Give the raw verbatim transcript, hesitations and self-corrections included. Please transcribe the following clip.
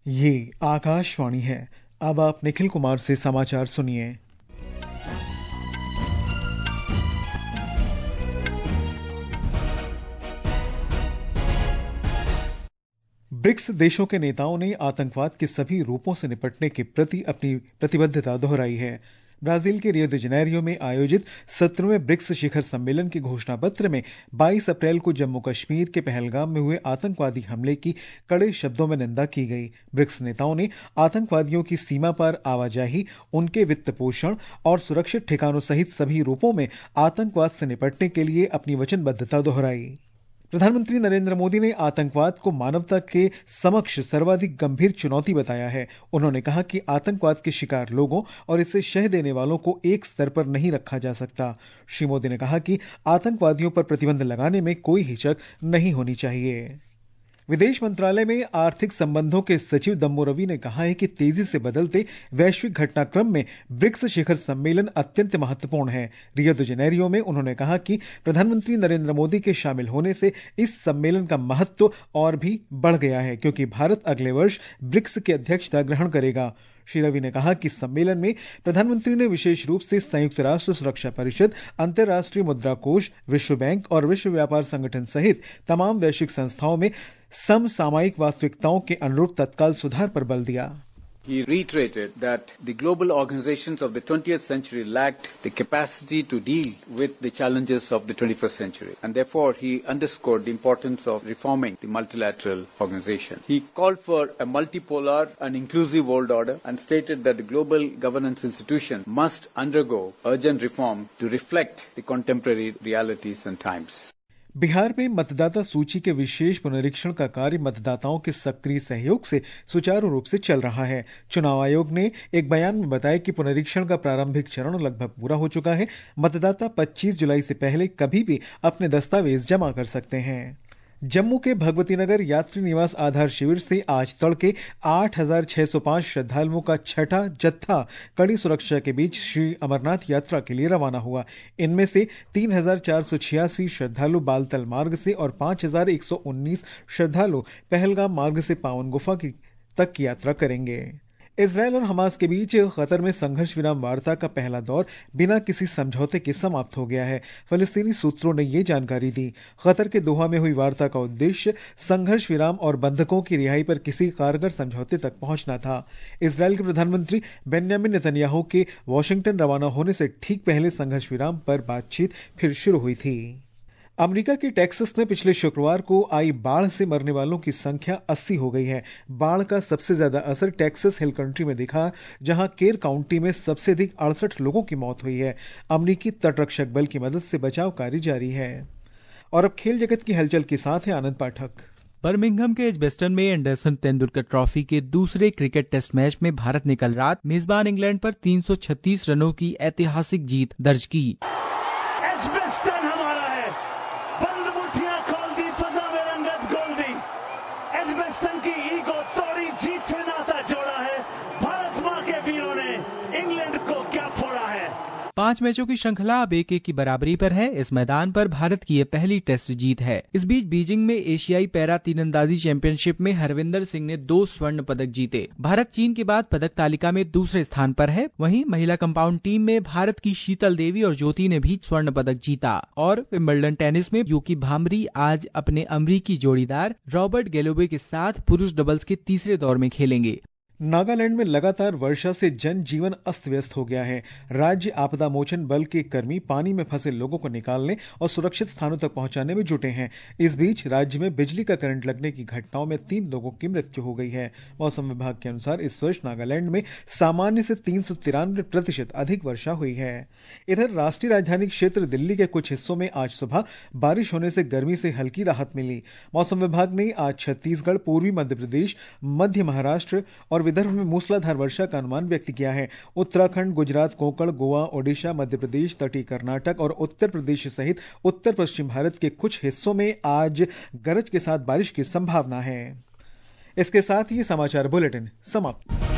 ये आकाशवाणी है। अब आप निखिल कुमार से समाचार सुनिए। ब्रिक्स देशों के नेताओं ने आतंकवाद के सभी रूपों से निपटने के प्रति अपनी प्रतिबद्धता दोहराई है। ब्राजील के रियो द जेनेरियो में आयोजित सत्रहवें ब्रिक्स शिखर सम्मेलन के घोषणा पत्र में बाईस अप्रैल को जम्मू कश्मीर के पहलगाम में हुए आतंकवादी हमले की कड़े शब्दों में निंदा की गई। ब्रिक्स नेताओं ने आतंकवादियों की सीमा पर आवाजाही, उनके वित्त पोषण और सुरक्षित ठिकानों सहित सभी रूपों में आतंकवाद से निपटने के लिए अपनी वचनबद्धता दोहराई। प्रधानमंत्री नरेंद्र मोदी ने आतंकवाद को मानवता के समक्ष सर्वाधिक गंभीर चुनौती बताया है। उन्होंने कहा कि आतंकवाद के शिकार लोगों और इसे शह देने वालों को एक स्तर पर नहीं रखा जा सकता। श्री मोदी ने कहा कि आतंकवादियों पर प्रतिबंध लगाने में कोई हिचक नहीं होनी चाहिए। विदेश मंत्रालय में आर्थिक संबंधों के सचिव दम्मू रवि ने कहा है कि तेजी से बदलते वैश्विक घटनाक्रम में ब्रिक्स शिखर सम्मेलन अत्यंत महत्वपूर्ण है। रियो द जेनेरियो में उन्होंने कहा कि प्रधानमंत्री नरेंद्र मोदी के शामिल होने से इस सम्मेलन का महत्व और भी बढ़ गया है, क्योंकि भारत अगले वर्ष ब्रिक्स की अध्यक्षता ग्रहण करेगा। श्री रवि ने कहा कि सम्मेलन में प्रधानमंत्री ने विशेष रूप से संयुक्त राष्ट्र सुरक्षा परिषद, अंतर्राष्ट्रीय मुद्रा कोष, विश्व बैंक और विश्व व्यापार संगठन सहित तमाम वैश्विक संस्थाओं में समसामयिक वास्तविकताओं के अनुरूप तत्काल सुधार पर बल दिया। He reiterated that the global organizations of the twentieth century lacked the capacity to deal with the challenges of the twenty-first century, and therefore he underscored the importance of reforming the multilateral organization. He called for a multipolar and inclusive world order and stated that the global governance institution must undergo urgent reform to reflect the contemporary realities and times. Bihar में मतदाता सूची के विशेष पुनरीक्षण का कार्य मतदाताओं के सक्रिय सहयोग से सुचारू रूप से चल रहा है। चुनाव आयोग ने एक बयान में बताया कि पुनरीक्षण का प्रारंभिक चरण लगभग पूरा हो चुका है। मतदाता पच्चीस जुलाई से पहले कभी भी अपने दस्तावेज जमा कर सकते हैं। जम्मू के भगवती नगर यात्री निवास आधार शिविर से आज तड़के आठ हजार छह सौ पांच श्रद्धालुओं का छठा जत्था कड़ी सुरक्षा के बीच श्री अमरनाथ यात्रा के लिए रवाना हुआ। इनमें से तीन हजार चार सौ छियासी श्रद्धालु बालतल मार्ग से और पांच हजार एक सौ उन्नीस श्रद्धालु पहलगाम मार्ग से पावन गुफा की तक की यात्रा करेंगे। इजरायल और हमास के बीच कतर में संघर्ष विराम वार्ता का पहला दौर बिना किसी समझौते के समाप्त हो गया है। फलस्तीनी सूत्रों ने ये जानकारी दी। कतर के दोहा में हुई वार्ता का उद्देश्य संघर्ष विराम और बंधकों की रिहाई पर किसी कारगर समझौते तक पहुंचना था। इजरायल के प्रधानमंत्री बेन्यामिन नेतन्याहू के वॉशिंगटन रवाना होने से ठीक पहले संघर्ष विराम पर बातचीत फिर शुरू हुई थी। अमेरिका के टेक्सास में पिछले शुक्रवार को आई बाढ़ से मरने वालों की संख्या अस्सी हो गई है। बाढ़ का सबसे ज्यादा असर टेक्सास हिल कंट्री में दिखा, जहां केर काउंटी में सबसे अधिक अड़सठ लोगों की मौत हुई है। अमेरिकी तटरक्षक बल की मदद से बचाव कार्य जारी है। और अब खेल जगत की हलचल के साथ है आनंद पाठक। बर्मिंघम के एजबेस्टन में एंडरसन तेंदुलकर ट्रॉफी के दूसरे क्रिकेट टेस्ट मैच में भारत ने कल रात मेजबान इंग्लैंड पर तीन सौ छत्तीस रनों की ऐतिहासिक जीत दर्ज की। पांच मैचों की श्रृंखला अब एक एक की बराबरी पर है। इस मैदान पर भारत की ये पहली टेस्ट जीत है। इस बीच बीजिंग में एशियाई पैरा तीरंदाजी चैंपियनशिप में हरविंदर सिंह ने दो स्वर्ण पदक जीते। भारत चीन के बाद पदक तालिका में दूसरे स्थान पर है। वहीं महिला कंपाउंड टीम में भारत की शीतल देवी और ज्योति ने भी स्वर्ण पदक जीता। और विंबलडन टेनिस में यूकी भांबरी आज अपने अमरीकी जोड़ीदार रॉबर्ट गैलोवे के साथ पुरुष डबल्स के तीसरे दौर में खेलेंगे। नागालैंड में लगातार वर्षा से जनजीवन अस्त व्यस्त हो गया है। राज्य आपदा मोचन बल के कर्मी पानी में फंसे लोगों को निकालने और सुरक्षित स्थानों तक पहुंचाने में जुटे हैं। इस बीच राज्य में बिजली का करंट लगने की घटनाओं में तीन लोगों की मृत्यु हो गई है। मौसम विभाग के अनुसार इस वर्ष नागालैंड में सामान्य से तीन सौ तिरानवे प्रतिशत अधिक वर्षा हुई है। इधर राष्ट्रीय राजधानी क्षेत्र दिल्ली के कुछ हिस्सों में आज सुबह बारिश होने से गर्मी से हल्की राहत मिली। मौसम विभाग ने आज छत्तीसगढ़, पूर्वी मध्य प्रदेश, मध्य महाराष्ट्र और विदर्भ में मूसलाधार वर्षा का अनुमान व्यक्त किया है। उत्तराखंड, गुजरात, कोंकण, गोवा, ओडिशा, मध्य प्रदेश, तटीय कर्नाटक और उत्तर प्रदेश सहित उत्तर पश्चिम भारत के कुछ हिस्सों में आज गरज के साथ बारिश की संभावना है। इसके साथ ही समाचार बुलेटिन समाप्त।